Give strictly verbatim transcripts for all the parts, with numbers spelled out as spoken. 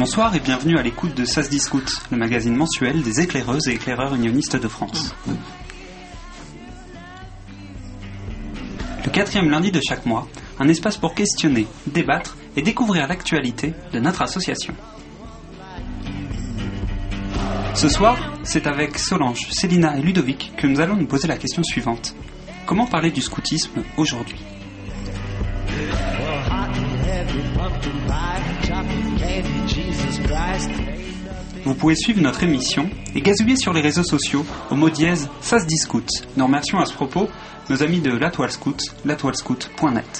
Bonsoir et bienvenue à l'écoute de Ça se discute, le magazine mensuel des éclaireuses et éclaireurs unionistes de France. Le quatrième lundi de chaque mois, un espace pour questionner, débattre et découvrir l'actualité de notre association. Ce soir, c'est avec Solange, Célina et Ludovic que nous allons nous poser la question suivante. Comment parler du scoutisme aujourd'hui ? Vous pouvez suivre notre émission et gazouiller sur les réseaux sociaux au mot dièse Ça se discute. Nous remercions à ce propos nos amis de La Toile Scout, la toile scout point net.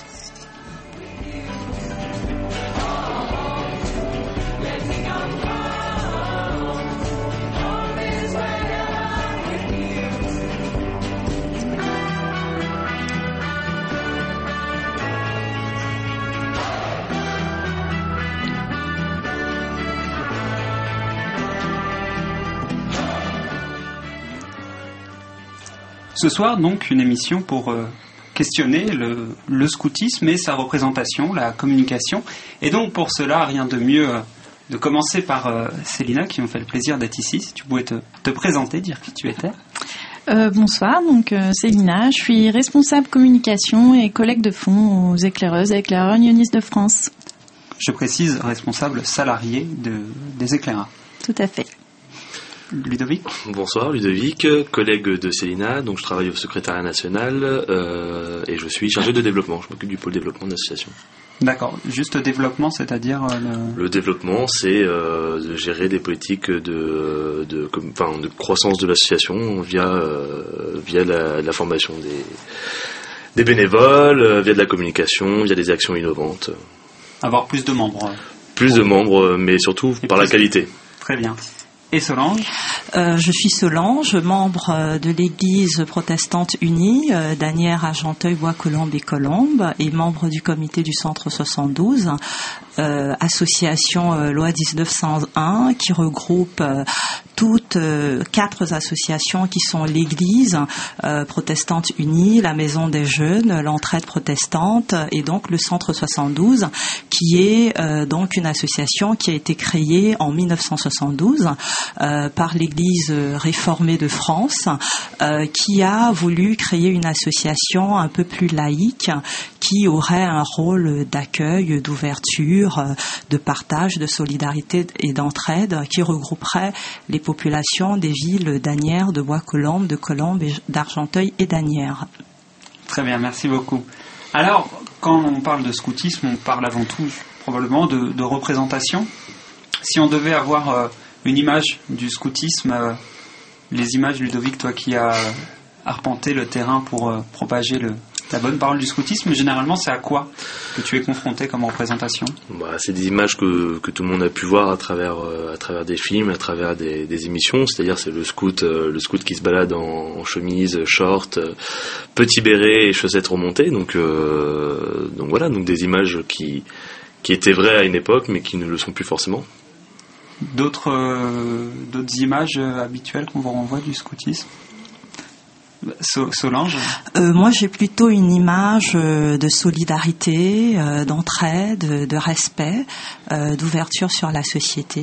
Ce soir, donc, une émission pour euh, questionner le, le scoutisme et sa représentation, la communication. Et donc, pour cela, rien de mieux euh, de commencer par euh, Célina, qui nous fait le plaisir d'être ici. Si tu pouvais te, te présenter, dire qui tu étais. Euh, bonsoir, donc euh, Célina, je suis responsable communication et collègue de fonds aux éclaireuses et éclaireurs unionistes de France. Je précise, responsable salarié de, des éclaireurs. Tout à fait. Ludovic. Bonsoir, Ludovic, collègue de Célina, donc je travaille au secrétariat national euh, et je suis chargé de développement, je m'occupe du pôle développement de l'association. D'accord, juste développement, c'est-à-dire euh, le... le développement, c'est euh, de gérer des politiques de, de, comme, enfin, de croissance de l'association via, euh, via la, la formation des, des bénévoles, via de la communication, via des actions innovantes. Avoir plus de membres. Plus de membres, mais surtout et par la qualité. Très bien. Et Solange ? euh, Je suis Solange, membre de l'Église protestante unie euh, d'Asnières, Argenteuil, Bois-Colombes et Colombes et membre du comité du Centre soixante-douze, euh, association euh, loi dix-neuf cent un qui regroupe euh, toutes euh, quatre associations qui sont l'Église euh, protestante unie, la Maison des Jeunes, l'Entraide protestante et donc le Centre soixante-douze qui est euh, donc une association qui a été créée en mille neuf cent soixante-douze euh, par l'Église réformée de France euh, qui a voulu créer une association un peu plus laïque qui aurait un rôle d'accueil, d'ouverture, de partage, de solidarité et d'entraide qui regrouperait les populations des villes d'Asnières, de Bois-Colombes, de Colombes, d'Argenteuil et d'Asnières. Très bien, merci beaucoup. Alors, quand on parle de scoutisme, on parle avant tout probablement de, de représentation. Si on devait avoir euh, une image du scoutisme, euh, les images, Ludovic, toi qui as euh, arpenté le terrain pour euh, propager le, la bonne parole du scoutisme, généralement c'est à quoi que tu es confronté comme représentation ? Bah, c'est des images que, que tout le monde a pu voir à travers, euh, à travers des films, à travers des, des émissions, c'est-à-dire c'est le scout, euh, le scout qui se balade en, en chemise, short, euh, petit béret et chaussettes remontées, donc, euh, donc voilà, donc des images qui, qui étaient vraies à une époque mais qui ne le sont plus forcément. D'autres, euh, d'autres images euh, habituelles qu'on vous renvoie du scoutisme ? So- Solange euh, Moi, j'ai plutôt une image euh, de solidarité, euh, d'entraide, de respect, euh, d'ouverture sur la société.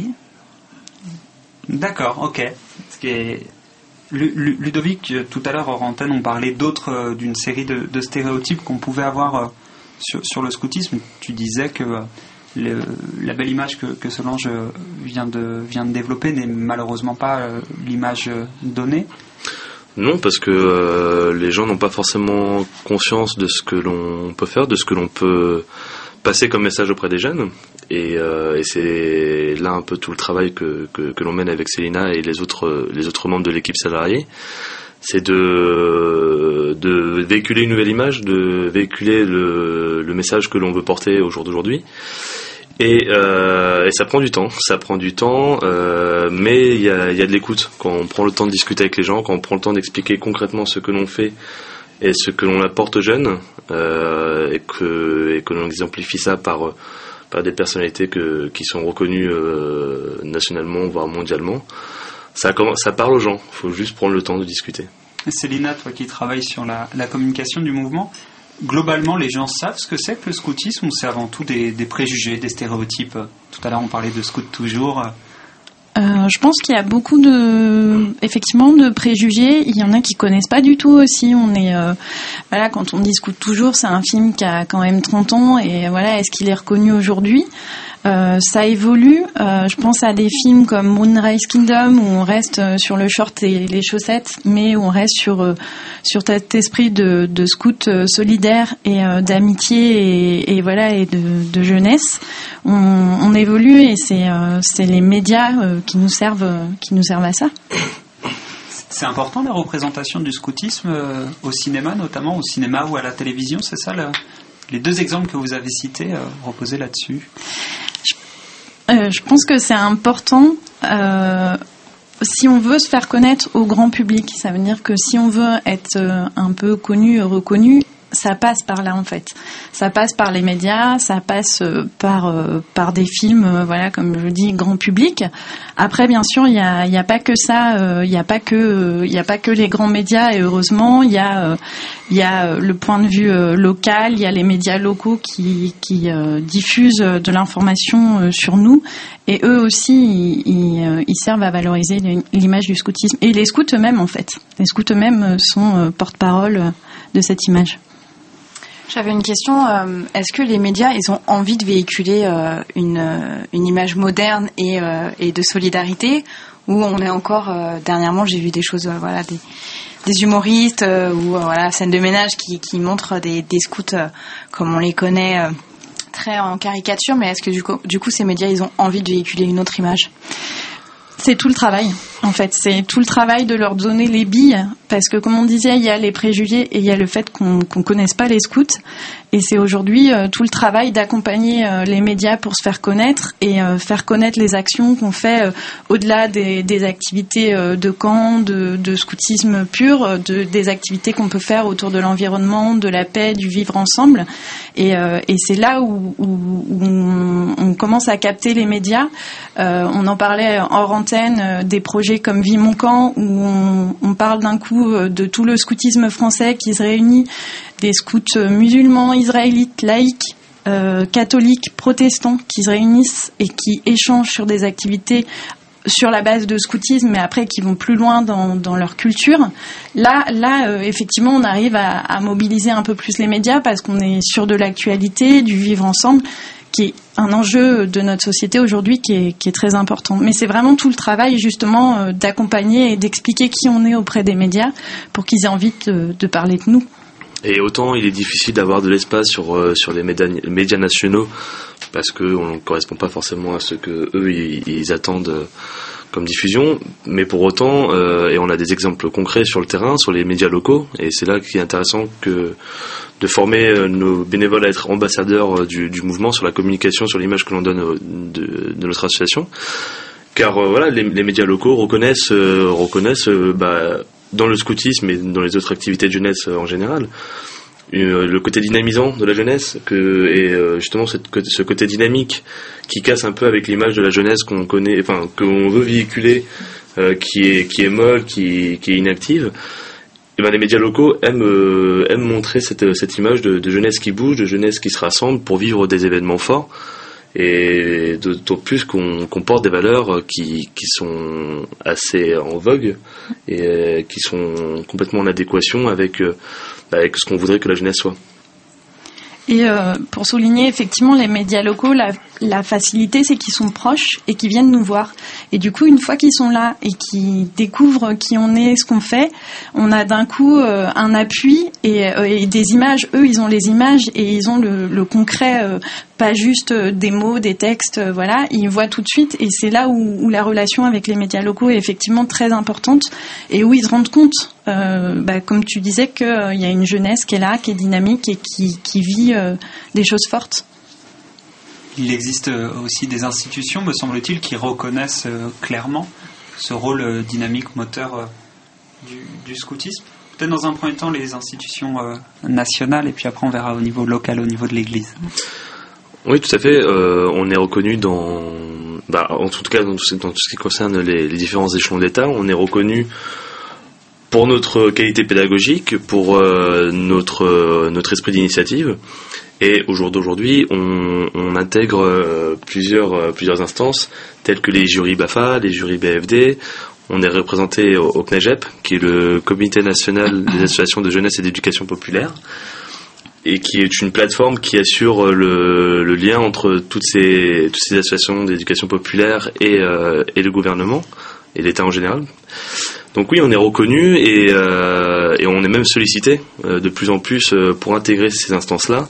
D'accord, ok. Ce qui est... Ludovic, tout à l'heure, hors antenne, on parlait d'autres, euh, d'une série de, de stéréotypes qu'on pouvait avoir euh, sur, sur le scoutisme. Tu disais que euh, le, la belle image que, que Solange vient de, vient de développer n'est malheureusement pas euh, l'image donnée. Non, parce que euh, les gens n'ont pas forcément conscience de ce que l'on peut faire, de ce que l'on peut passer comme message auprès des jeunes. Et, euh, et c'est là un peu tout le travail que, que, que l'on mène avec Célina et les autres, les autres membres de l'équipe salariée. C'est de, de véhiculer une nouvelle image, de véhiculer le, le message que l'on veut porter au jour d'aujourd'hui. Et, euh, et ça prend du temps, ça prend du temps, euh, mais il y a, y a de l'écoute. Quand on prend le temps de discuter avec les gens, quand on prend le temps d'expliquer concrètement ce que l'on fait et ce que l'on apporte aux jeunes, euh, et que, et que l'on exemplifie ça par, par des personnalités que, qui sont reconnues euh, nationalement, voire mondialement, ça, ça parle aux gens. Il faut juste prendre le temps de discuter. Célina, toi qui travailles sur la, la communication du mouvement, globalement, les gens savent ce que c'est que le scoutisme ou c'est avant tout des, des préjugés, des stéréotypes? Tout à l'heure, on parlait de scout toujours. Euh, je pense qu'il y a beaucoup de, effectivement, de préjugés. Il y en a qui connaissent pas du tout aussi. On est, euh, voilà, quand on dit Scout toujours, c'est un film qui a quand même trente ans et voilà, est-ce qu'il est reconnu aujourd'hui? Euh, ça évolue. Euh, je pense à des films comme Moonrise Kingdom où on reste sur le short et les chaussettes, mais où on reste sur euh, sur cet esprit de, de scout euh, solidaire et euh, d'amitié et, et voilà et de, de jeunesse. On, on évolue et c'est euh, c'est les médias euh, qui nous servent euh, qui nous servent à ça. C'est important la représentation du scoutisme euh, au cinéma, notamment au cinéma ou à la télévision. C'est ça le, les deux exemples que vous avez cités euh, reposaient là-dessus. Euh, je pense que c'est important euh, si on veut se faire connaître au grand public. Ça veut dire que si on veut être euh, un peu connu, reconnu, ça passe par là en fait. Ça passe par les médias, ça passe euh, par euh, par des films, euh, voilà, comme je dis, grand public. Après, bien sûr, il y a il y a pas que ça, il euh, y a pas que il euh, y a pas que les grands médias et heureusement, il y a il euh, y a euh, le point de vue euh, local, il y a les médias locaux qui qui euh, diffusent de l'information euh, sur nous et eux aussi ils, ils, euh, ils servent à valoriser l'image du scoutisme et les scouts eux-mêmes en fait. Les scouts eux-mêmes sont euh, porte-parole de cette image. J'avais une question. Euh, est-ce que les médias, ils ont envie de véhiculer euh, une, euh, une image moderne et, euh, et de solidarité, ou on est encore euh, dernièrement, j'ai vu des choses, euh, voilà, des, des humoristes euh, ou euh, voilà, scènes de ménage qui, qui montrent des, des scouts euh, comme on les connaît, euh, très en caricature. Mais est-ce que du coup, du coup, ces médias, ils ont envie de véhiculer une autre image? C'est tout le travail, en fait. C'est tout le travail de leur donner les billes. Parce que, comme on disait, il y a les préjugés et il y a le fait qu'on qu'on connaisse pas les scouts. Et c'est aujourd'hui euh, tout le travail d'accompagner euh, les médias pour se faire connaître et euh, faire connaître les actions qu'on fait euh, au-delà des, des activités euh, de camp, de, de scoutisme pur, de, des activités qu'on peut faire autour de l'environnement, de la paix, du vivre ensemble. Et, euh, et c'est là où, où, où on, on commence à capter les médias. Euh, on en parlait hors antenne, euh, des projets comme Vie mon camp, où on, on parle d'un coup euh, de tout le scoutisme français qui se réunit, des scouts musulmans, israélites, laïcs, euh, catholiques, protestants qui se réunissent et qui échangent sur des activités sur la base de scoutisme, mais après qui vont plus loin dans, dans leur culture. Là, là, euh, effectivement, on arrive à, à mobiliser un peu plus les médias parce qu'on est sur de l'actualité, du vivre ensemble, qui est un enjeu de notre société aujourd'hui qui est, qui est très important. Mais c'est vraiment tout le travail, justement, euh, d'accompagner et d'expliquer qui on est auprès des médias pour qu'ils aient envie de, de parler de nous. Et autant il est difficile d'avoir de l'espace sur, euh, sur les médias, médias nationaux parce qu'on ne correspond pas forcément à ce que eux ils, ils attendent euh, comme diffusion, mais pour autant, euh, et on a des exemples concrets sur le terrain, sur les médias locaux, et c'est là qu'il est intéressant que de former euh, nos bénévoles à être ambassadeurs euh, du, du mouvement sur la communication, sur l'image que l'on donne euh, de, de notre association, car euh, voilà, les, les médias locaux reconnaissent, euh, reconnaissent euh, bah, dans le scoutisme et dans les autres activités de jeunesse en général, euh, le côté dynamisant de la jeunesse que, et euh, justement cette, ce côté dynamique qui casse un peu avec l'image de la jeunesse qu'on connaît, enfin qu'on veut véhiculer, euh, qui est qui est molle, qui, qui est inactive. Et ben les médias locaux aiment euh, aiment montrer cette cette image de, de jeunesse qui bouge, de jeunesse qui se rassemble pour vivre des événements forts. Et d'autant plus qu'on, qu'on porte des valeurs qui, qui sont assez en vogue et qui sont complètement en adéquation avec, avec ce qu'on voudrait que la jeunesse soit. Et euh, pour souligner effectivement les médias locaux, la, la facilité c'est qu'ils sont proches et qu'ils viennent nous voir. Et du coup, une fois qu'ils sont là et qu'ils découvrent qui on est, ce qu'on fait, on a d'un coup euh, un appui et, euh, et des images. Eux, ils ont les images et ils ont le, le concret, euh, pas juste euh, des mots, des textes, euh, voilà. Ils voient tout de suite et c'est là où, où la relation avec les médias locaux est effectivement très importante et où ils se rendent compte, euh, bah, comme tu disais, qu'il euh, y a une jeunesse qui est là, qui est dynamique et qui, qui vit euh, des choses fortes. Il existe aussi des institutions, me semble-t-il, qui reconnaissent clairement ce rôle dynamique, moteur du, du scoutisme. Peut-être dans un premier temps les institutions nationales et puis après on verra au niveau local, au niveau de l'Église. Oui, tout à fait. Euh, on est reconnu dans, bah, en tout cas dans tout, dans tout ce qui concerne les, les différents échelons d'État, on est reconnu pour notre qualité pédagogique, pour euh, notre euh, notre esprit d'initiative. Et au jour d'aujourd'hui, on, on intègre euh, plusieurs euh, plusieurs instances telles que les jurys B A F A, les jurys B F D. On est représenté au, au C N A G E P, qui est le Comité national des associations de jeunesse et d'éducation populaire, et qui est une plateforme qui assure le, le lien entre toutes ces toutes ces associations d'éducation populaire et euh, et le gouvernement et l'État en général. Donc oui, on est reconnu et, euh, et on est même sollicité euh, de plus en plus euh, pour intégrer ces instances-là.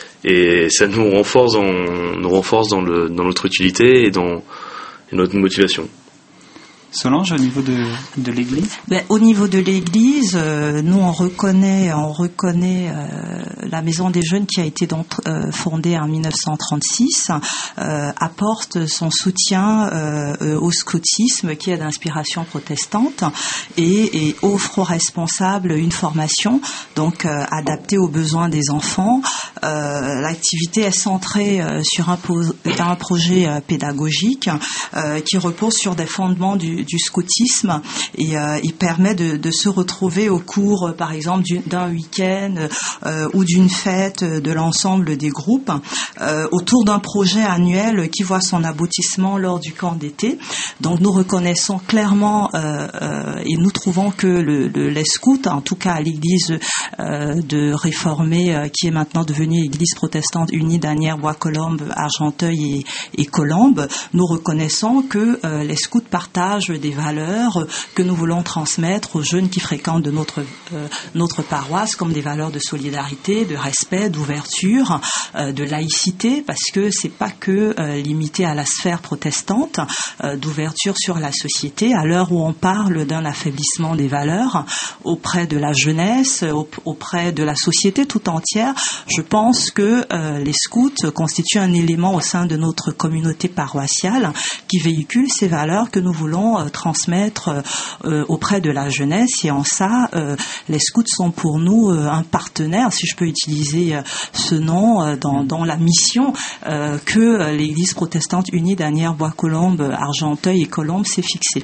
Et ça nous renforce dans, nous renforce dans, le, dans notre utilité et dans et notre motivation. Solange, au niveau de, de l'Église ? Ben, au niveau de l'Église, euh, nous on reconnaît, on reconnaît euh, la Maison des Jeunes qui a été donc euh, fondée en dix-neuf cent trente-six, euh, apporte son soutien euh, au scoutisme qui est d'inspiration protestante et, et offre aux responsables une formation donc euh, adaptée aux besoins des enfants. Euh, l'activité est centrée euh, sur un, po- un projet euh, pédagogique euh, qui repose sur des fondements du du scoutisme et euh, il permet de, de se retrouver au cours, euh, par exemple, d'un week-end euh, ou d'une fête de l'ensemble des groupes euh, autour d'un projet annuel qui voit son aboutissement lors du camp d'été. Donc nous reconnaissons clairement euh, euh, et nous trouvons que le, le, les scouts, en tout cas à l'église euh, de Réformée euh, qui est maintenant devenue Église protestante unie d'Asnières, Bois-Colombes, Argenteuil et, et Colombes, nous reconnaissons que euh, les scouts partagent des valeurs que nous voulons transmettre aux jeunes qui fréquentent de notre euh, notre paroisse, comme des valeurs de solidarité, de respect, d'ouverture, euh, de laïcité, parce que c'est pas que euh, limité à la sphère protestante, euh, d'ouverture sur la société. À l'heure où on parle d'un affaiblissement des valeurs auprès de la jeunesse, auprès de la société tout entière, je pense que euh, les scouts constituent un élément au sein de notre communauté paroissiale qui véhicule ces valeurs que nous voulons transmettre euh, auprès de la jeunesse, et en ça euh, les scouts sont pour nous euh, un partenaire, si je peux utiliser euh, ce nom, euh, dans, dans la mission euh, que l'Église protestante unie d'Asnières, Bois-Colombes, Argenteuil et Colombes s'est fixée.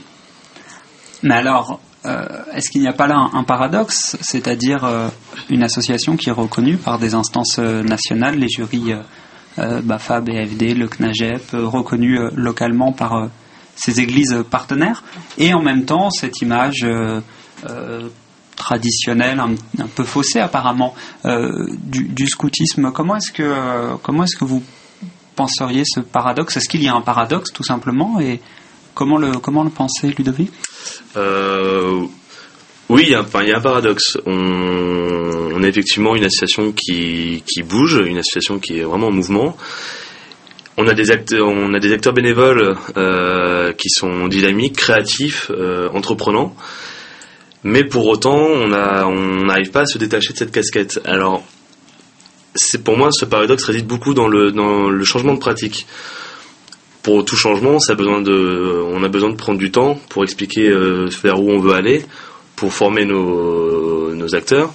Mais alors, euh, est-ce qu'il n'y a pas là un, un paradoxe, c'est-à-dire euh, une association qui est reconnue par des instances euh, nationales, les jurys euh, euh, B A F A, B F D, le C N A G E P, euh, reconnus euh, localement par euh, ces églises partenaires, et en même temps cette image euh, euh, traditionnelle, un, un peu faussée apparemment, euh, du, du scoutisme. Comment est-ce que euh, comment est-ce que vous penseriez ce paradoxe ? Est-ce qu'il y a un paradoxe tout simplement, et comment le comment le penser, Ludovic ? euh, Oui, il y, a, il y a un paradoxe. On, on est effectivement une association qui qui bouge, une association qui est vraiment en mouvement. On a des acteurs, on a des acteurs bénévoles euh, qui sont dynamiques, créatifs, euh, entreprenants, mais pour autant, on a, on n'arrive pas à se détacher de cette casquette. Alors, c'est pour moi, ce paradoxe réside beaucoup dans le dans le changement de pratique. Pour tout changement, ça a besoin de, on a besoin de prendre du temps pour expliquer euh, vers où on veut aller, pour former nos nos acteurs,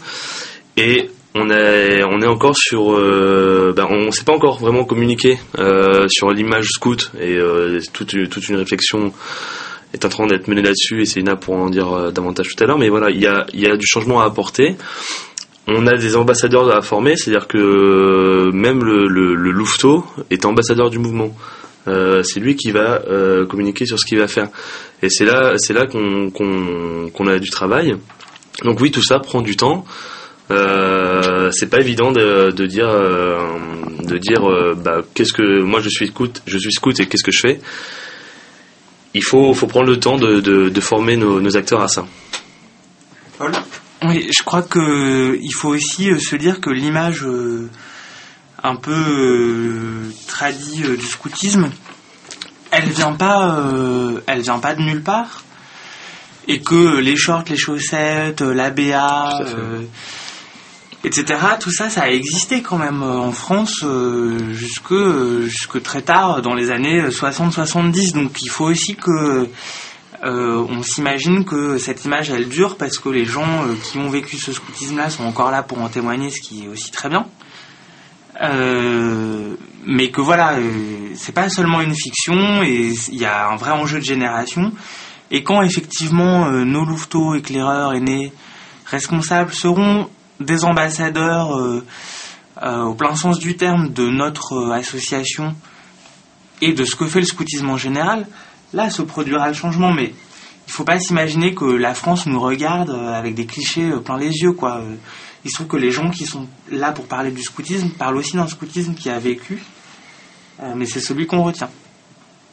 et On est, on est encore sur, euh, ben on ne sait pas encore vraiment communiquer euh, sur l'image scout, et euh, toute, toute une réflexion est en train d'être menée là-dessus, et Céline pour en dire euh, davantage tout à l'heure. Mais voilà, il y a, il y a du changement à apporter. On a des ambassadeurs à former, c'est-à-dire que euh, même le, le, le louveteau est ambassadeur du mouvement. Euh, c'est lui qui va euh, communiquer sur ce qu'il va faire, et c'est là, c'est là qu'on, qu'on, qu'on a du travail. Donc oui, tout ça prend du temps. Euh, c'est pas évident de, de dire, euh, de dire, euh, bah, qu'est-ce que moi je suis scout, je suis scout et qu'est-ce que je fais. Il faut, faut prendre le temps de, de, de former nos, nos acteurs à ça. Paul ? Oui, je crois que il faut aussi se dire que l'image euh, un peu euh, tradie euh, du scoutisme, elle vient pas, euh, elle vient pas de nulle part, et que les shorts, les chaussettes, la B A, euh, et cetera. Tout ça, ça a existé quand même en France euh, jusque jusque très tard, dans les années soixante soixante-dix. Donc il faut aussi que euh, on s'imagine que cette image elle dure, parce que les gens euh, qui ont vécu ce scoutisme-là sont encore là pour en témoigner, ce qui est aussi très bien. Euh, mais que voilà, euh, c'est pas seulement une fiction, et il y a un vrai enjeu de génération. Et quand effectivement euh, nos louveteaux, éclaireurs, aînés, responsables seront des ambassadeurs euh, euh, au plein sens du terme de notre euh, association et de ce que fait le scoutisme en général, là se produira le changement. Mais il ne faut pas s'imaginer que la France nous regarde euh, avec des clichés euh, plein les yeux, quoi. Euh, il se trouve que les gens qui sont là pour parler du scoutisme parlent aussi d'un scoutisme qui a vécu, euh, mais c'est celui qu'on retient. Célina ?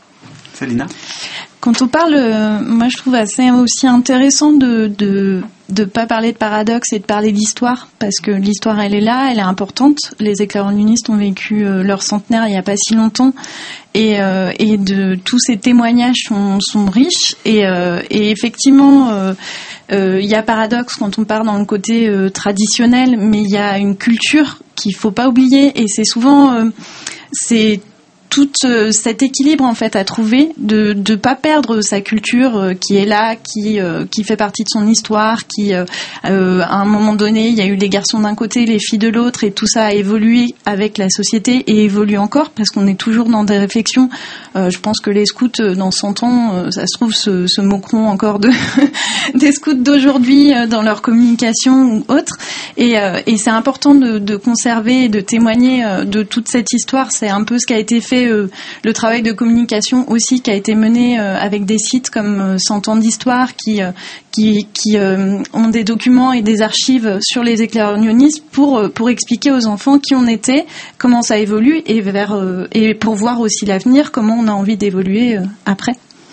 Quand on parle, euh, moi je trouve assez aussi intéressant de de de pas parler de paradoxe et de parler d'histoire, parce que l'histoire elle est là, elle est importante. Les éclaireurs unionistes ont vécu euh, leur centenaire il y a pas si longtemps, et euh, et de tous ces témoignages sont sont riches, et euh, et effectivement euh, euh, il y a paradoxe quand on part dans le côté euh, traditionnel, mais il y a une culture qu'il faut pas oublier, et c'est souvent euh, c'est tout euh, cet équilibre en fait à trouver, de de pas perdre sa culture euh, qui est là, qui euh, qui fait partie de son histoire, qui euh, euh, à un moment donné il y a eu les garçons d'un côté, les filles de l'autre, et tout ça a évolué avec la société et évolue encore, parce qu'on est toujours dans des réflexions. Euh, je pense que les scouts euh, dans cent ans, euh, ça se trouve se, se moqueront encore de des scouts d'aujourd'hui euh, dans leur communication ou autre, et euh, et c'est important de de conserver et de témoigner euh, de toute cette histoire. C'est un peu ce qui a été fait. Euh, le travail de communication aussi qui a été mené euh, avec des sites comme euh, cent ans d'histoire qui euh, qui, qui euh, ont des documents et des archives sur les éclaireurs unionistes pour euh, pour expliquer aux enfants qui on était, comment ça évolue, et vers euh, et pour voir aussi l'avenir, comment on a envie d'évoluer euh, après.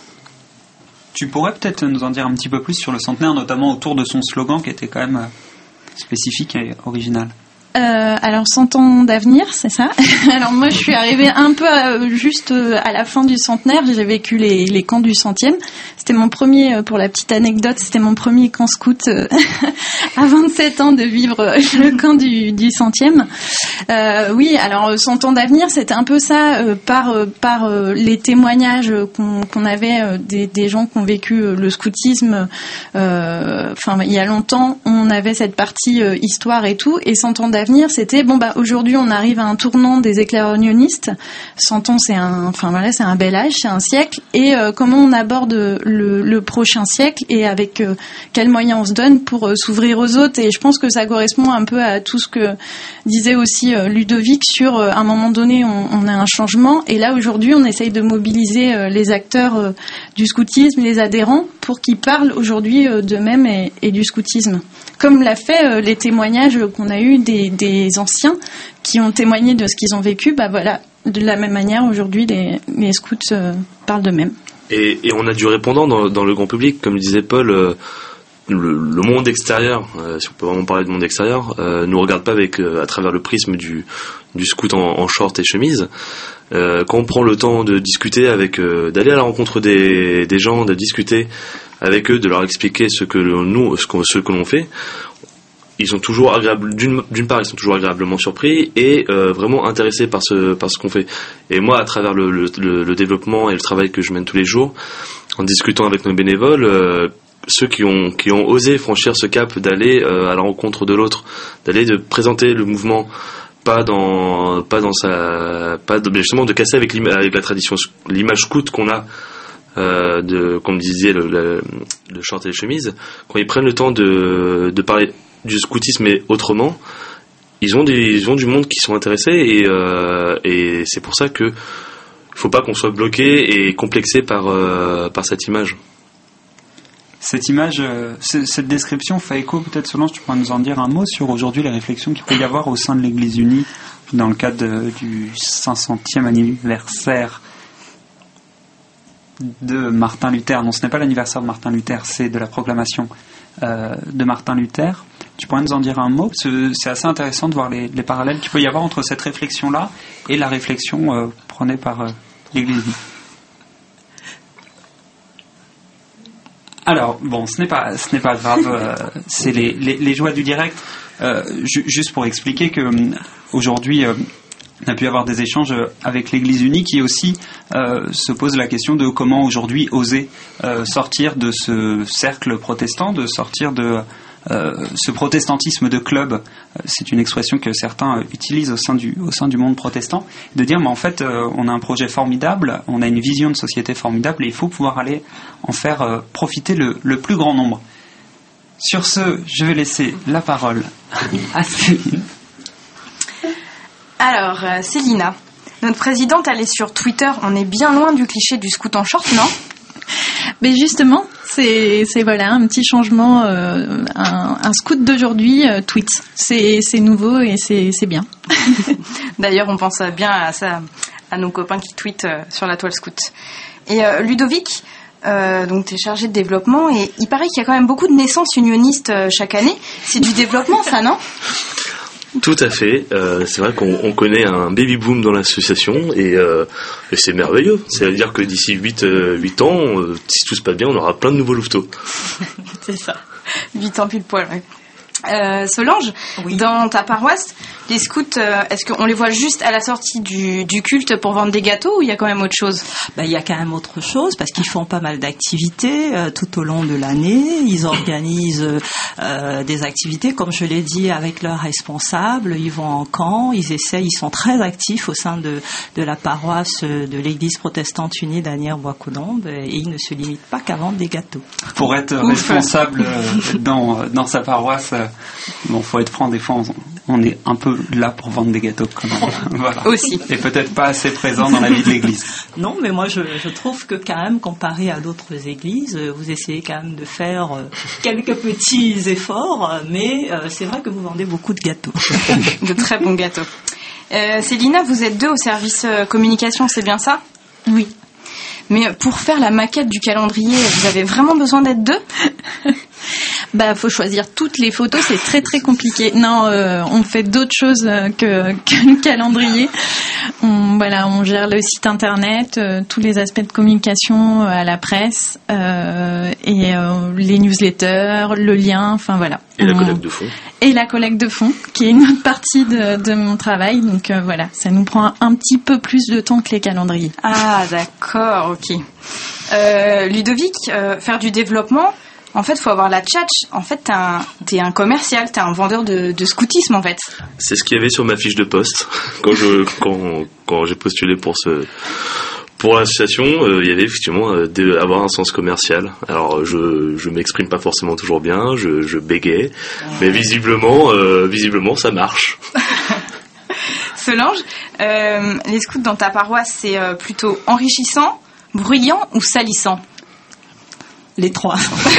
Tu pourrais peut-être nous en dire un petit peu plus sur le centenaire, notamment autour de son slogan qui était quand même euh, spécifique et original. Euh, alors cent ans d'avenir, c'est ça. Alors moi je suis arrivée un peu à, juste à la fin du centenaire, j'ai vécu les, les camps du centième. C'était mon premier, pour la petite anecdote, c'était mon premier camp scout euh, à vingt-sept ans de vivre le camp du, du centième. Euh, oui, alors cent ans d'avenir, c'était un peu ça, euh, par, par euh, les témoignages qu'on, qu'on avait euh, des, des gens qui ont vécu euh, le scoutisme. Euh, enfin, il y a longtemps, on avait cette partie euh, histoire et tout, et cent ans d'avenir, c'était bon bah aujourd'hui on arrive à un tournant des éclaireurs unionistes. cent ans, c'est un, enfin voilà, c'est un bel âge, c'est un siècle, et euh, comment on aborde le, le prochain siècle, et avec euh, quels moyens on se donne pour euh, s'ouvrir aux autres. Et je pense que ça correspond un peu à tout ce que disait aussi euh, Ludovic sur euh, à un moment donné on, on a un changement, et là aujourd'hui on essaye de mobiliser euh, les acteurs euh, du scoutisme, les adhérents, pour qu'ils parlent aujourd'hui euh, d'eux-mêmes et, et du scoutisme, comme l'a fait euh, les témoignages qu'on a eu des, des anciens qui ont témoigné de ce qu'ils ont vécu. Bah voilà, de la même manière aujourd'hui les, les scouts euh, parlent d'eux-mêmes. Et, et on a du répondant dans, dans le grand public, comme disait Paul. Euh, le, le monde extérieur, euh, si on peut vraiment parler de monde extérieur, euh, nous regarde pas avec euh, à travers le prisme du, du scout en, en short et chemise. Euh, quand on prend le temps de discuter avec, euh, d'aller à la rencontre des, des gens, de discuter avec eux, de leur expliquer ce que le, nous, ce, qu'on, ce que l'on fait, ils sont toujours agréables. D'une, d'une part, ils sont toujours agréablement surpris et euh, vraiment intéressés par ce, par ce qu'on fait. Et moi, à travers le, le, le, le développement et le travail que je mène tous les jours, en discutant avec nos bénévoles, euh, ceux qui ont qui ont osé franchir ce cap d'aller euh, à la rencontre de l'autre, d'aller de présenter le mouvement pas dans pas dans sa pas de, justement de casser avec, avec la tradition, l'image scout qu'on a euh, de comme disait le, le, le short et les chemises. Quand ils prennent le temps de de parler du scoutisme mais autrement, ils ont des ils ont du monde qui sont intéressés, et euh, et c'est pour ça que il faut pas qu'on soit bloqué et complexé par euh, par cette image. Cette image, euh, cette description fait écho peut-être. Solange, tu pourrais nous en dire un mot sur aujourd'hui les réflexions qu'il peut y avoir au sein de l'Église unie dans le cadre de, du cinq centième anniversaire de Martin Luther. Non, ce n'est pas l'anniversaire de Martin Luther, c'est de la proclamation euh, de Martin Luther. Tu pourrais nous en dire un mot, parce que c'est assez intéressant de voir les, les parallèles qu'il peut y avoir entre cette réflexion-là et la réflexion euh, prônée par euh, l'Église unie. Alors, bon, ce n'est pas, ce n'est pas grave, euh, c'est les, les, les joies du direct. Euh, ju- juste pour expliquer que euh, aujourd'hui, euh, on a pu avoir des échanges avec l'Église unie qui aussi euh, se pose la question de comment aujourd'hui oser euh, sortir de ce cercle protestant, de sortir de euh, ce protestantisme de club, euh, c'est une expression que certains euh, utilisent au sein du au sein du monde protestant, de dire mais en fait euh, on a un projet formidable, on a une vision de société formidable et il faut pouvoir aller en faire euh, profiter le, le plus grand nombre. Sur ce, je vais laisser la parole à Céline. Alors, euh, Célina, notre présidente, elle est sur Twitter. On est bien loin du cliché du scout en short, non ? Mais justement, c'est, c'est voilà un petit changement. Euh, un, un scout d'aujourd'hui euh, tweet. C'est, c'est nouveau et c'est, c'est bien. D'ailleurs, on pense bien à ça, à nos copains qui tweetent euh, sur la toile scout. Et euh, Ludovic, euh, donc t'es chargé de développement et il paraît qu'il y a quand même beaucoup de naissances unionistes euh, chaque année. C'est du développement, ça, non ? Tout à fait. Euh, c'est vrai qu'on on connaît un baby boom dans l'association et, euh, et c'est merveilleux. C'est-à-dire que d'ici huit ans, euh, si tout se passe bien, on aura plein de nouveaux louveteaux. C'est ça. huit ans pile poil, ouais. Euh, Solange, oui. Dans ta paroisse, les scouts, euh, est-ce qu'on les voit juste à la sortie du, du culte pour vendre des gâteaux ou il y a quand même autre chose ? Ben, il y a quand même autre chose parce qu'ils font pas mal d'activités euh, tout au long de l'année. Ils organisent euh, des activités, comme je l'ai dit, avec leurs responsables. Ils vont en camp, ils essayent, ils sont très actifs au sein de, de la paroisse de l'Église protestante unie d'Asnières-Bois-Colombes et ils ne se limitent pas qu'à vendre des gâteaux. Pour être Ouf. responsable euh, dans, dans sa paroisse, euh, bon, faut être franc, des fois on, on est un peu là pour vendre des gâteaux quand même. Voilà. Aussi. Et peut-être pas assez présent dans la vie de l'église. Non, mais moi je, je trouve que quand même, comparé à d'autres églises, vous essayez quand même de faire euh, quelques petits efforts, mais euh, c'est vrai que vous vendez beaucoup de gâteaux. De très bons gâteaux. Euh, Célina, vous êtes deux au service euh, communication, c'est bien ça ? Oui. Mais pour faire la maquette du calendrier, vous avez vraiment besoin d'être deux ? Bah, faut choisir toutes les photos, c'est très très compliqué. Non, euh, on fait d'autres choses que, que le calendrier. On, voilà, on gère le site internet, euh, tous les aspects de communication euh, à la presse euh, et euh, les newsletters, le lien, enfin voilà. Et la on... collecte de fonds. Et la collecte de fonds, qui est une autre partie de, de mon travail. Donc euh, voilà, ça nous prend un, un petit peu plus de temps que les calendriers. Ah, d'accord, ok. Euh, Ludovic, euh, faire du développement, en fait, il faut avoir la tchatch. En fait, t'es un, t'es un commercial, t'es un vendeur de, de scoutisme, en fait. C'est ce qu'il y avait sur ma fiche de poste quand je quand quand j'ai postulé pour ce pour l'association. Euh, il y avait effectivement euh, de, avoir un sens commercial. Alors je je m'exprime pas forcément toujours bien, je je bégaye, mais visiblement euh, visiblement ça marche. Solange, euh, les scouts dans ta paroisse, c'est euh, plutôt enrichissant, bruyant ou salissant ? Les trois.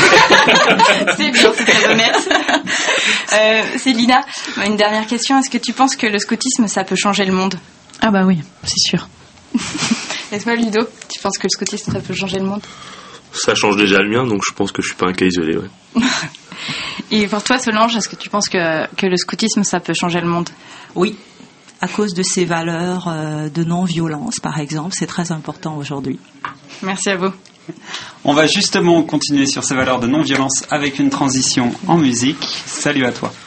C'est bien, c'est très honnête. Euh, Célina, une dernière question. Est-ce que tu penses que le scoutisme, ça peut changer le monde ? Ah bah oui, c'est sûr. Et toi, Ludo, tu penses que le scoutisme, ça peut changer le monde ? Ça change déjà le mien, donc je pense que je suis pas un cas isolé. Ouais. Et pour toi, Solange, est-ce que tu penses que, que le scoutisme, ça peut changer le monde ? Oui, à cause de ces valeurs euh, de non-violence, par exemple, c'est très important aujourd'hui. Merci à vous. On va justement continuer sur ces valeurs de non-violence avec une transition en musique. Salut à toi.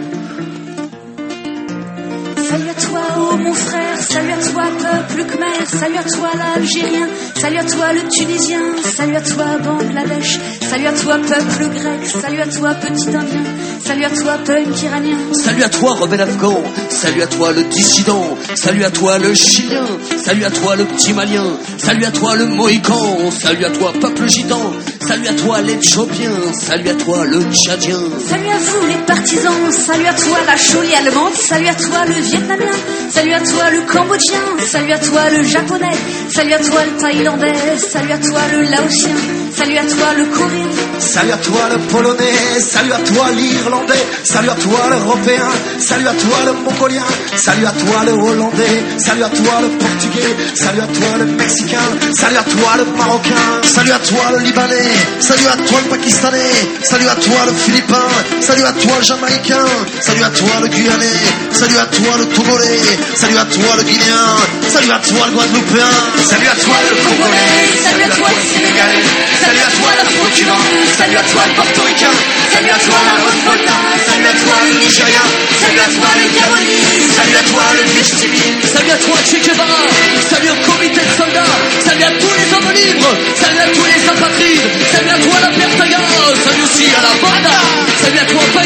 Salut à toi, oh mon frère, salut à toi, peuple khmer, salut à toi, l'Algérien, salut à toi, le Tunisien, salut à toi, Bangladesh, salut à toi, peuple grec, salut à toi, petit Indien, salut à toi, punk iranien. Salut à toi, rebelle afghan, salut à toi, le dissident, salut à toi, le chilien, salut à toi, le petit malien, salut à toi, le mohican, salut à toi, peuple gitan, salut à toi, l'éthiopien, salut à toi, le tchadien. Salut à vous, les partisans, salut à toi, la chaulie allemande, salut à toi, le vietnamien, salut à toi, le cambodgien, salut à toi, le japonais, salut à toi, le thaïlandais, salut à toi, le laotien, salut à toi, le coréen. Salut à toi, le polonais, salut à toi, l'irlandais, salut à toi, l'européen, salut à toi, le mongolien, salut à toi, le hollandais, salut à toi, le portugais, salut à toi, le mexicain, salut à toi, le marocain, salut à toi, le libanais, salut à toi, le pakistanais, salut à toi, le philippin, salut à toi, le jamaïcain, salut à toi, le guyanais, salut à toi, le togolais, salut à toi, le guinéen, salut à toi, le guadeloupéen, salut à toi, le congolais, salut à toi, le sénégalais, salut à toi, l'afro-cubain, salut à toi, le portoricain, salut à toi, la Rwanda, salut à toi, le Nigérien, salut à toi, le Gabonais, salut à toi, le Victimi, salut à toi, Che Guevara, salut au comité de soldats, salut à tous les hommes libres, salut à tous les apatrides, salut à toi, la Pertaga, salut aussi à la Banda, salut à toi,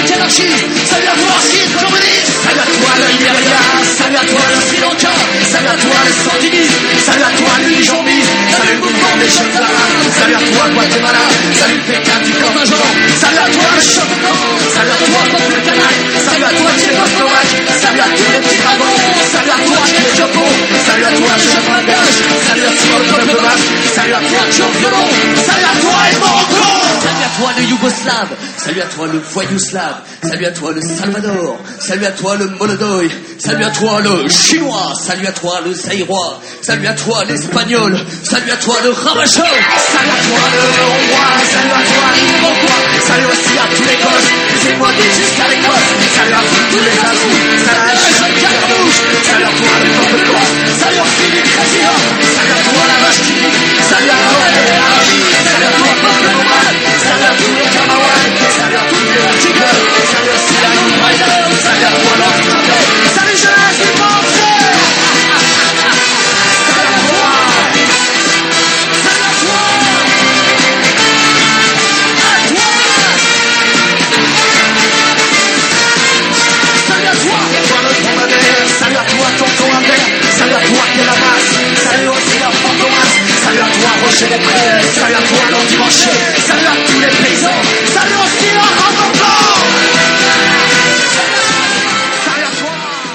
slave. Salut à toi le voyou slave. Salut à toi le Salvador. Salut à toi le Molodoy. Salut à toi le chinois. Salut à toi le zaïrois. Salut à toi l'espagnol. Salut à toi le ravageur. Salut à toi le hongrois. Salut à toi l'Iroquois. Salut aussi à tous les gosses. C'est moi dit jusqu'à l'Écosse. Salut à vous tous les azous. Salut à la jeune cartouche. Salut à toi le peuple noir. Salut au Philippe Président. Salut à toi la vache qui dit. Salut à toi les élargis. Salut à toi peuple nomade. Salut à tous les Kamawans. Salut à tous les Tigers. Salut aussi à Lone Rider. Salut à toi l'Australie. Salut jeunesse du Français. Salut à toi. Salut à toi. Salut à toi. Toi le dromadaire. Salut à toi tonton Albert. Salut à toi Kélamas. Salut aussi à Fantomas. Salut à toi Roger des Prés. Salut à toi l'Andimanché. Salut à tous les paysans. Salut aussi à Rampant. Salut à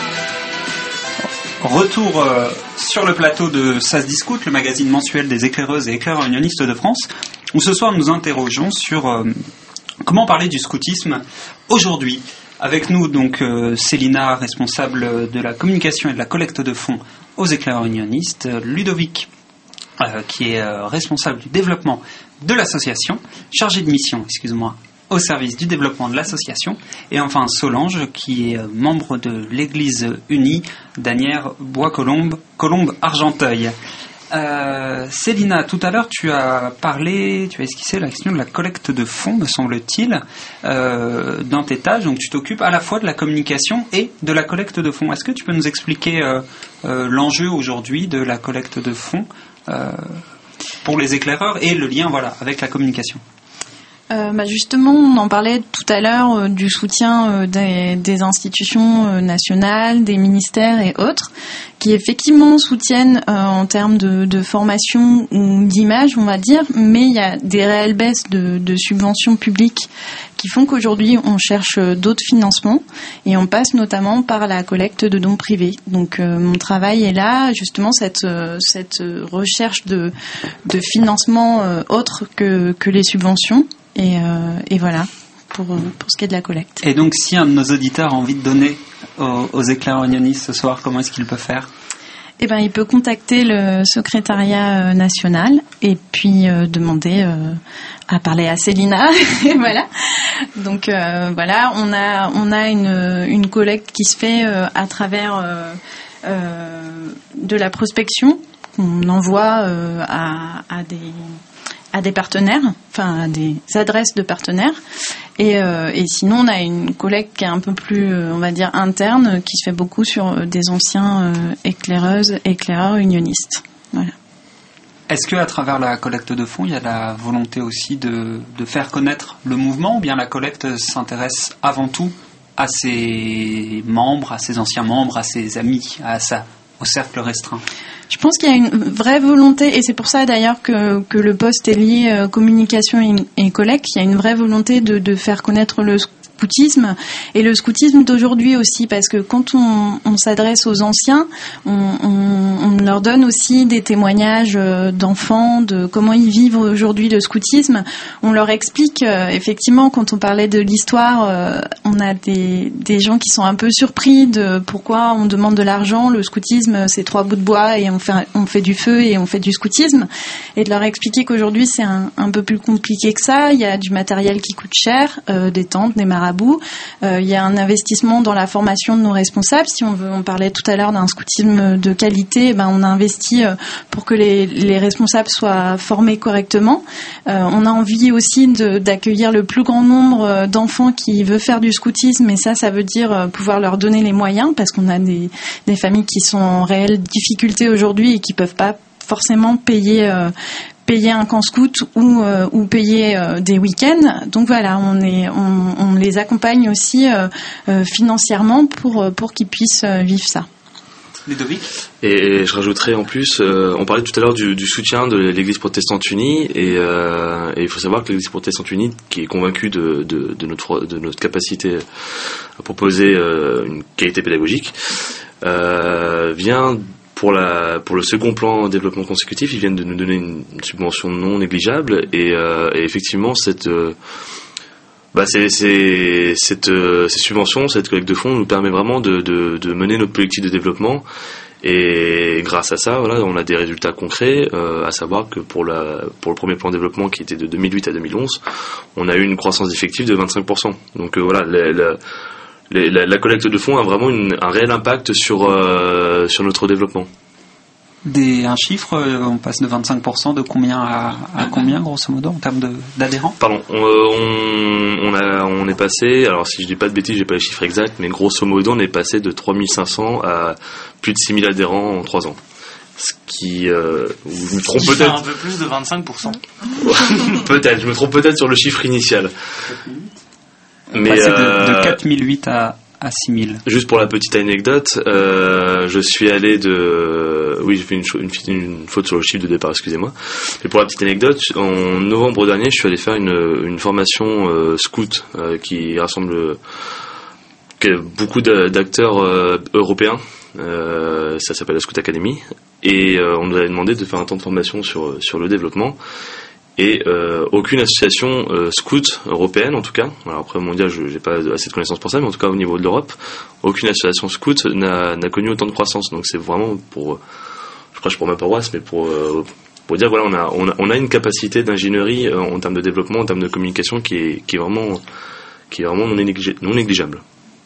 toi. Retour euh, sur le plateau de Ça se discute, le magazine mensuel des éclaireuses et éclaireurs unionistes de France, où ce soir nous interrogeons sur euh, comment parler du scoutisme aujourd'hui. Avec nous donc euh, Célina, responsable de la communication et de la collecte de fonds aux éclaireurs unionistes, Ludovic, euh, qui est euh, responsable du développement de l'association, chargé de mission, excuse-moi, au service du développement de l'association, et enfin Solange, qui est euh, membre de l'Église unie d'Anières Bois-Colombes, Colombes-Argenteuil. Euh, Célina, tout à l'heure tu as parlé, tu as esquissé la question de la collecte de fonds, me semble-t-il, euh, dans tes tâches. Donc tu t'occupes à la fois de la communication et de la collecte de fonds. Est-ce que tu peux nous expliquer euh, euh, l'enjeu aujourd'hui de la collecte de fonds euh, pour les éclaireurs et le lien voilà, avec la communication? Euh, bah justement, on en parlait tout à l'heure euh, du soutien euh, des, des institutions euh, nationales, des ministères et autres, qui effectivement soutiennent euh, en termes de, de formation ou d'image, on va dire, mais il y a des réelles baisses de, de subventions publiques qui font qu'aujourd'hui on cherche d'autres financements et on passe notamment par la collecte de dons privés. Donc euh, mon travail est là, justement, cette, euh, cette recherche de, de financement euh, autre que, que les subventions. Et, euh, et voilà, pour, pour ce qui est de la collecte. Et donc, si un de nos auditeurs a envie de donner aux, aux éclaireurs unionistes ce soir, comment est-ce qu'il peut faire? Eh ben, il peut contacter le secrétariat national et puis euh, demander euh, à parler à Célina. Voilà. Donc euh, voilà, on a on a une une collecte qui se fait euh, à travers euh, euh, de la prospection qu'on envoie euh, à à des à des partenaires, enfin à des adresses de partenaires, et, euh, et sinon on a une collecte qui est un peu plus, euh, on va dire, interne, qui se fait beaucoup sur des anciens euh, éclaireuses, éclaireurs unionistes. Voilà. Est-ce qu'à travers la collecte de fonds, il y a la volonté aussi de, de faire connaître le mouvement, ou bien la collecte s'intéresse avant tout à ses membres, à ses anciens membres, à ses amis, à sa, au cercle restreint? Je pense qu'il y a une vraie volonté, et c'est pour ça d'ailleurs que, que le poste est lié euh, communication et, et collecte. Il y a une vraie volonté de, de faire connaître le scoutisme, et le scoutisme d'aujourd'hui aussi, parce que quand on, on s'adresse aux anciens, on, on, on leur donne aussi des témoignages d'enfants, de comment ils vivent aujourd'hui le scoutisme. On leur explique, euh, effectivement, quand on parlait de l'histoire, euh, on a des, des gens qui sont un peu surpris de pourquoi on demande de l'argent. Le scoutisme, c'est trois bouts de bois et on fait, on fait du feu et on fait du scoutisme, et de leur expliquer qu'aujourd'hui c'est un, un peu plus compliqué que ça. Il y a du matériel qui coûte cher, euh, des tentes, des marabouts. Euh, il y a un investissement dans la formation de nos responsables. Si on veut, on parlait tout à l'heure d'un scoutisme de qualité, ben on a investi euh, pour que les, les responsables soient formés correctement. Euh, on a envie aussi de, d'accueillir le plus grand nombre d'enfants qui veulent faire du scoutisme, et ça, ça veut dire pouvoir leur donner les moyens, parce qu'on a des, des familles qui sont en réelle difficulté aujourd'hui et qui peuvent pas forcément payer euh, payer un camp scout ou euh, ou payer euh, des week-ends. Donc voilà, on est on, on les accompagne aussi euh, euh, financièrement pour pour qu'ils puissent euh, vivre ça. Ludovic. Et je rajouterais en plus, euh, on parlait tout à l'heure du, du soutien de l'Église protestante unie, et, euh, et il faut savoir que l'Église protestante unie, qui est convaincue de, de, de, notre, de notre capacité à proposer euh, une qualité pédagogique, euh, vient pour, la, pour le second plan développement consécutif, ils viennent de nous donner une, une subvention non négligeable, et, euh, et effectivement cette... Euh, Bah c'est, c'est, cette, euh, ces subventions, cette collecte de fonds nous permet vraiment de, de, de mener notre politique de développement. Et grâce à ça, voilà, on a des résultats concrets, euh, à savoir que pour, la, pour le premier plan de développement qui était de deux mille huit à deux mille onze, on a eu une croissance effective de vingt-cinq pour cent. Donc euh, voilà, la, la, la, la collecte de fonds a vraiment une, un réel impact sur, euh, sur notre développement. Des, un chiffre, on passe de vingt-cinq pour cent de combien à, à combien grosso modo en termes de, d'adhérents? Pardon, on, on, a, on est passé, alors si je dis pas de bêtises, j'ai pas les chiffres exacts, mais grosso modo on est passé de trois mille cinq cents à plus de six mille adhérents en trois ans. Ce qui, euh, je me trompe peut-être. Un peu plus de vingt-cinq pour cent. Peut-être, je me trompe peut-être sur le chiffre initial. Mais passer euh, de, de quatre mille huit à à six mille. Juste pour la petite anecdote, euh, je suis allé de... Oui, j'ai fait une, une, une faute sur le chiffre de départ, excusez-moi. Mais pour la petite anecdote, en novembre dernier, je suis allé faire une, une formation euh, scout euh, qui rassemble euh, beaucoup d'acteurs euh, européens. Euh, ça s'appelle la Scout Academy. Et euh, on nous avait demandé de faire un temps de formation sur, sur le développement. Et euh, aucune association euh, scout européenne, en tout cas, alors après au mondial je n'ai pas assez de connaissances pour ça, mais en tout cas au niveau de l'Europe, aucune association scout n'a, n'a connu autant de croissance. Donc c'est vraiment pour, je crois que pour ma paroisse, mais pour, euh, pour dire voilà, on a, on a, on a une capacité d'ingénierie euh, en termes de développement, en termes de communication qui est, qui est vraiment, qui est vraiment non, néglige, non négligeable.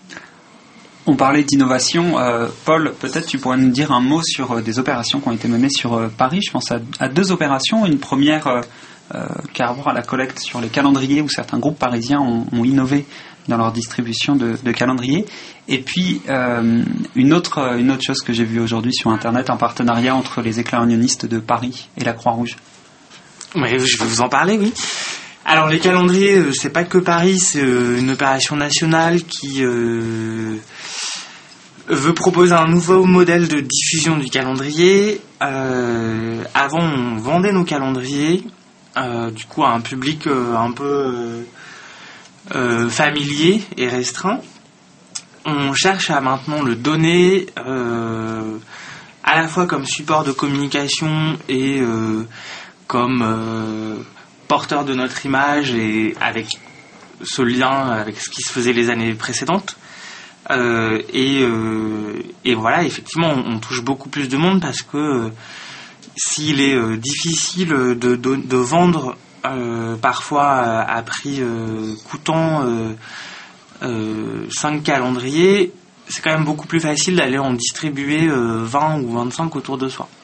On parlait d'innovation. Euh, Paul, peut-être tu pourrais nous dire un mot sur euh, des opérations qui ont été menées sur euh, Paris. Je pense à, à deux opérations. Une première euh, euh, qui a à voir à la collecte sur les calendriers où certains groupes parisiens ont, ont innové dans leur distribution de, de calendriers. Et puis euh, une autre une autre chose que j'ai vue aujourd'hui sur Internet, un partenariat entre les éclairs unionistes de Paris et la Croix-Rouge. Ouais, je vais vous en parler, oui. Alors les calendriers, euh, c'est pas que Paris, c'est euh, une opération nationale qui euh, veut proposer un nouveau modèle de diffusion du calendrier. Euh, avant, on vendait nos calendriers, euh, du coup, à un public euh, un peu euh, euh, familier et restreint. On cherche à maintenant le donner euh, à la fois comme support de communication et euh, comme euh, porteur de notre image et avec ce lien avec ce qui se faisait les années précédentes. Euh, et, euh, et voilà, effectivement, on, on touche beaucoup plus de monde parce que euh, s'il est euh, difficile de, de, de vendre euh, parfois à, à prix euh, coûtant euh, euh, cinq calendriers, c'est quand même beaucoup plus facile d'aller en distribuer euh, vingt ou vingt-cinq autour de soi.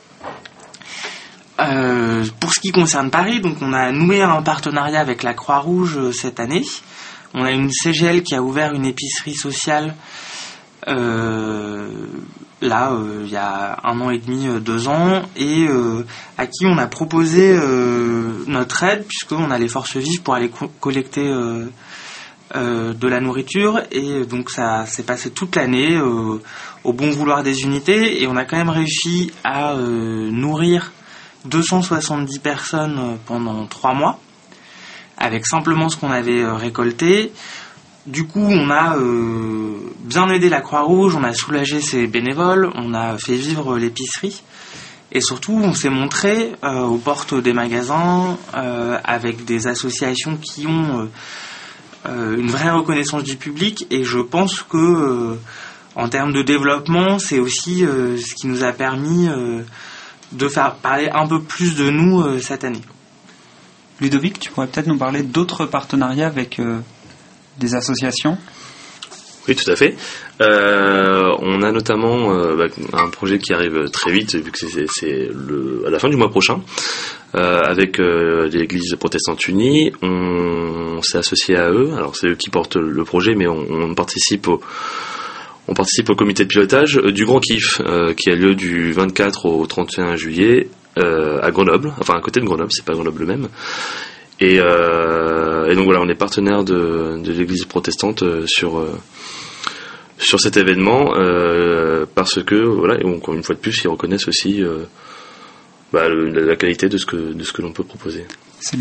Euh, pour ce qui concerne Paris, donc on a noué un partenariat avec la Croix-Rouge euh, cette année. On a une C G L qui a ouvert une épicerie sociale euh, là euh, il y a un an et demi, euh, deux ans, et euh, à qui on a proposé euh, notre aide puisqu'on a les forces vives pour aller co- collecter euh, euh, de la nourriture, et donc ça s'est passé toute l'année euh, au bon vouloir des unités, et on a quand même réussi à euh, nourrir deux cent soixante-dix personnes pendant trois mois, avec simplement ce qu'on avait récolté. Du coup, on a euh, bien aidé la Croix-Rouge, on a soulagé ses bénévoles, on a fait vivre l'épicerie, et surtout, on s'est montré euh, aux portes des magasins euh, avec des associations qui ont euh, une vraie reconnaissance du public, et je pense que, euh, en termes de développement, c'est aussi euh, ce qui nous a permis euh, de faire parler un peu plus de nous euh, cette année. Ludovic, tu pourrais peut-être nous parler d'autres partenariats avec euh, des associations ? Oui, tout à fait. Euh, on a notamment euh, bah, un projet qui arrive très vite, vu que c'est, c'est le, à la fin du mois prochain, euh, avec euh, l'Église protestante unie. On, on s'est associé à eux. Alors c'est eux qui portent le projet, mais on, on participe au On participe au comité de pilotage du Grand Kiff, euh, qui a lieu du vingt-quatre au trente et un juillet euh, à Grenoble, enfin à côté de Grenoble, c'est pas Grenoble même. Et, euh, et donc voilà, on est partenaire de, de l'Église protestante euh, sur euh, sur cet événement euh, parce que voilà, et encore une fois de plus, ils reconnaissent aussi euh, bah, le, la qualité de ce que de ce que l'on peut proposer. Célina ?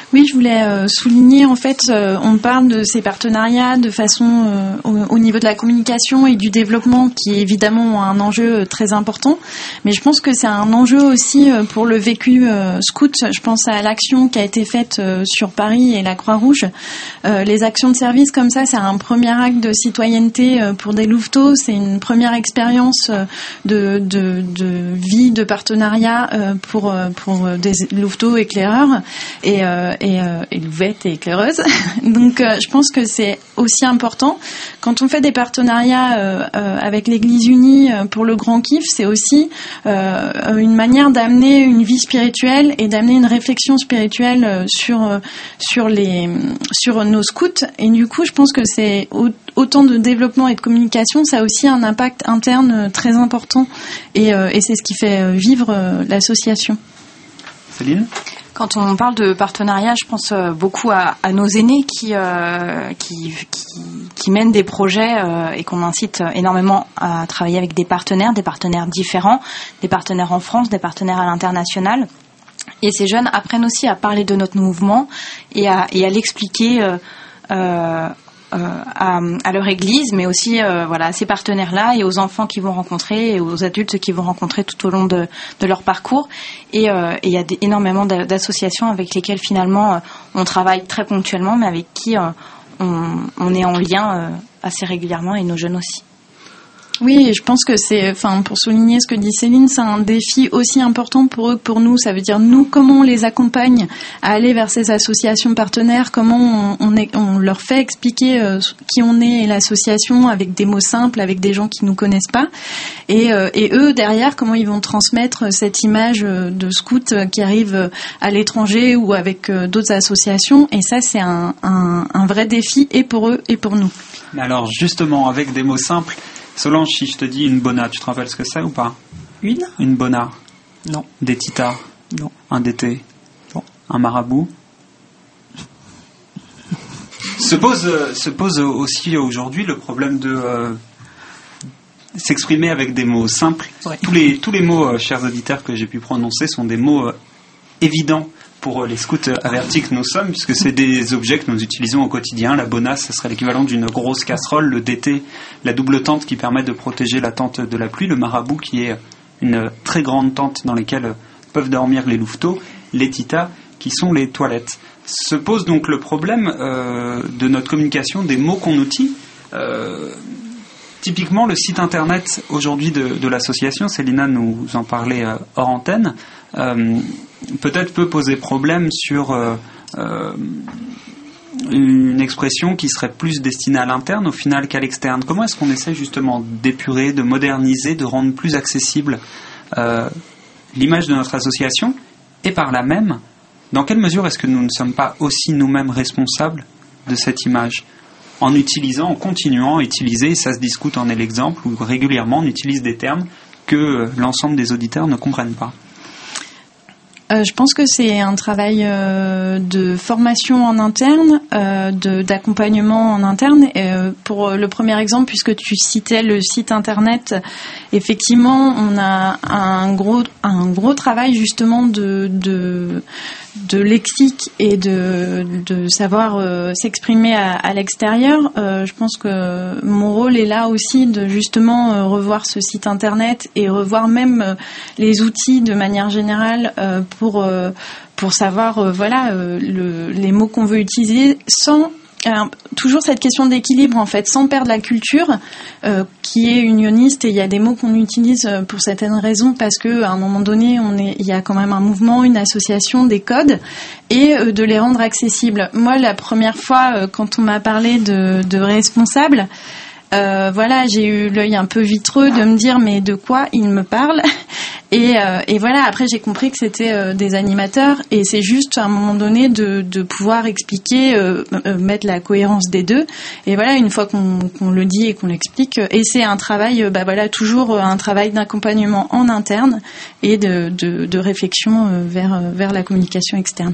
Oui, je voulais euh, souligner, en fait, euh, on parle de ces partenariats de façon euh, au, au niveau de la communication et du développement qui est évidemment un enjeu euh, très important, mais je pense que c'est un enjeu aussi euh, pour le vécu euh, scout. Je pense à l'action qui a été faite euh, sur Paris et la Croix-Rouge. Euh, les actions de service comme ça, c'est un premier acte de citoyenneté euh, pour des louveteaux, c'est une première expérience euh, de, de, de vie, de partenariat euh, pour, euh, pour des louveteaux éclaireurs et euh, et, euh, et louvette et éclaireuse. Donc euh, je pense que c'est aussi important. Quand on fait des partenariats euh, euh, avec l'Église unie euh, pour le Grand Kiff, c'est aussi euh, une manière d'amener une vie spirituelle et d'amener une réflexion spirituelle euh, sur, euh, sur, les, sur nos scouts. Et du coup, je pense que c'est au, autant de développement et de communication, ça a aussi un impact interne euh, très important. Et, euh, et c'est ce qui fait euh, vivre euh, l'association. Céline ? Quand on parle de partenariat, je pense beaucoup à, à nos aînés qui, euh, qui, qui, qui mènent des projets euh, et qu'on incite énormément à travailler avec des partenaires, des partenaires différents, des partenaires en France, des partenaires à l'international. Et ces jeunes apprennent aussi à parler de notre mouvement et à, et à l'expliquer euh, euh, À, à leur église, mais aussi euh, voilà, à ces partenaires-là et aux enfants qu'ils vont rencontrer et aux adultes qu'ils vont rencontrer tout au long de, de leur parcours. Et euh, il y a des, énormément d'associations avec lesquelles finalement euh, on travaille très ponctuellement, mais avec qui euh, on, on est en lien euh, assez régulièrement, et nos jeunes aussi. Oui, et je pense que c'est, enfin, pour souligner ce que dit Céline, c'est un défi aussi important pour eux que pour nous. Ça veut dire, nous, comment on les accompagne à aller vers ces associations partenaires, comment on, on, est, on leur fait expliquer euh, qui on est et l'association avec des mots simples, avec des gens qui nous connaissent pas. Et, euh, et eux, derrière, comment ils vont transmettre cette image de scout qui arrive à l'étranger ou avec euh, d'autres associations. Et ça, c'est un, un, un vrai défi et pour eux et pour nous. Mais alors, justement, avec des mots simples, Solange, si je te dis une bona, tu te rappelles ce que c'est ou pas? Une Une bona. Non. Des titas. Non. Un dété. Non. Un marabout. se pose, se pose aussi aujourd'hui le problème de euh, s'exprimer avec des mots simples. Ouais. Tous les, tous les mots, euh, chers auditeurs, que j'ai pu prononcer sont des mots euh, évidents pour les scouts avertis que nous sommes, puisque c'est des objets que nous utilisons au quotidien. La bona, ce serait l'équivalent d'une grosse casserole. Le dété, la double tente qui permet de protéger la tente de la pluie. Le marabout, qui est une très grande tente dans laquelle peuvent dormir les louveteaux. Les titas, qui sont les toilettes. Se pose donc le problème euh, de notre communication, des mots qu'on outille. Euh, typiquement, le site internet aujourd'hui de, de l'association, Célina nous en parlait euh, hors antenne, euh, peut-être peut poser problème sur euh, euh, une expression qui serait plus destinée à l'interne au final qu'à l'externe. Comment est-ce qu'on essaie justement d'épurer, de moderniser, de rendre plus accessible euh, l'image de notre association, et par là même, dans quelle mesure est-ce que nous ne sommes pas aussi nous-mêmes responsables de cette image, en utilisant, en continuant à utiliser, et ça se discute, en est l'exemple, où régulièrement on utilise des termes que l'ensemble des auditeurs ne comprennent pas? Euh, je pense que c'est un travail euh, de formation en interne, euh, de, d'accompagnement en interne. Et, euh, pour le premier exemple, puisque tu citais le site internet, effectivement, on a un gros, un gros travail justement de, de, de lexique et de, de savoir euh, s'exprimer à, à l'extérieur. Euh, je pense que mon rôle est là aussi de justement euh, revoir ce site internet et revoir même euh, les outils de manière générale euh, pour euh, pour savoir euh, voilà euh, le, les mots qu'on veut utiliser sans euh, toujours cette question d'équilibre en fait, sans perdre la culture euh, qui est unioniste, et il y a des mots qu'on utilise pour certaines raisons parce que à un moment donné on est il y a quand même un mouvement, une association, des codes, et euh, de les rendre accessibles. Moi, la première fois euh, quand on m'a parlé de, de responsable, Euh, voilà, j'ai eu l'œil un peu vitreux de me dire mais de quoi il me parle, et, euh, et voilà, après j'ai compris que c'était euh, des animateurs, et c'est juste à un moment donné de, de pouvoir expliquer, euh, euh, mettre la cohérence des deux, et voilà, une fois qu'on, qu'on le dit et qu'on l'explique, et c'est un travail, euh, bah voilà, toujours un travail d'accompagnement en interne et de, de, de réflexion euh, vers, vers la communication externe.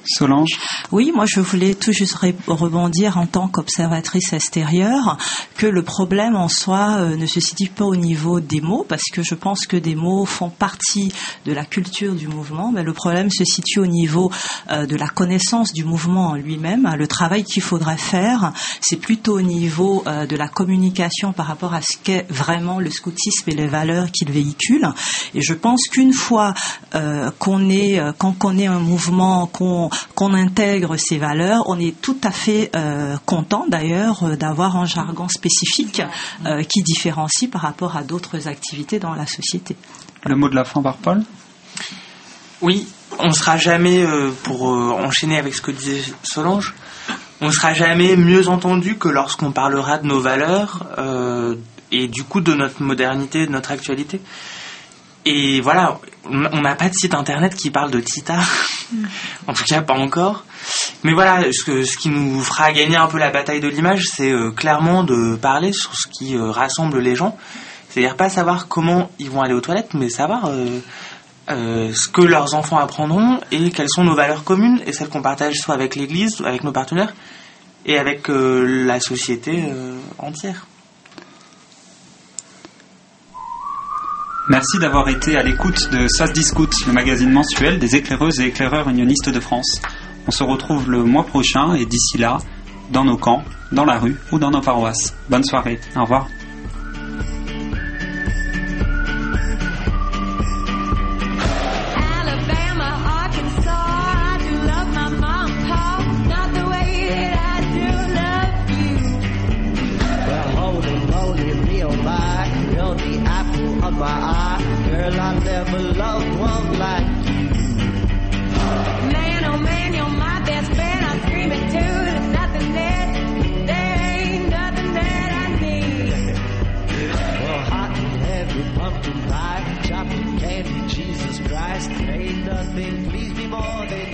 Solange? Oui, moi je voulais tout juste rebondir en tant qu'observatrice extérieure que le problème en soi euh, ne se situe pas au niveau des mots, parce que je pense que des mots font partie de la culture du mouvement, mais le problème se situe au niveau euh, de la connaissance du mouvement en lui-même. Le travail qu'il faudrait faire, c'est plutôt au niveau euh, de la communication par rapport à ce qu'est vraiment le scoutisme et les valeurs qu'il véhicule. Et je pense qu'une fois euh, qu'on est, euh, quand on est un mouvement, qu'on qu'on intègre ces valeurs, on est tout à fait euh, content d'ailleurs euh, d'avoir un jargon spécifique euh, qui différencie par rapport à d'autres activités dans la société. Le mot de la fin par Paul? Oui, on ne sera jamais, euh, pour euh, enchaîner avec ce que disait Solange, on ne sera jamais mieux entendu que lorsqu'on parlera de nos valeurs euh, et du coup de notre modernité, de notre actualité. Et voilà, on n'a pas de site internet qui parle de Tita, en tout cas pas encore. Mais voilà, ce, que, ce qui nous fera gagner un peu la bataille de l'image, c'est euh, clairement de parler sur ce qui euh, rassemble les gens. C'est-à-dire pas savoir comment ils vont aller aux toilettes, mais savoir euh, euh, ce que leurs enfants apprendront et quelles sont nos valeurs communes et celles qu'on partage soit avec l'Église, avec nos partenaires et avec euh, la société euh, entière. Merci d'avoir été à l'écoute de Ça se discute, le magazine mensuel des éclaireuses et éclaireurs unionistes de France. On se retrouve le mois prochain et d'ici là, dans nos camps, dans la rue ou dans nos paroisses. Bonne soirée, au revoir. My eye, girl, I never loved one like you. Man, oh man, you're my best friend. I'm screaming too. There's nothing that, there ain't nothing that I need. Well, hot and heavy pumpkin pie, chocolate candy, Jesus Christ, ain't nothing please me more than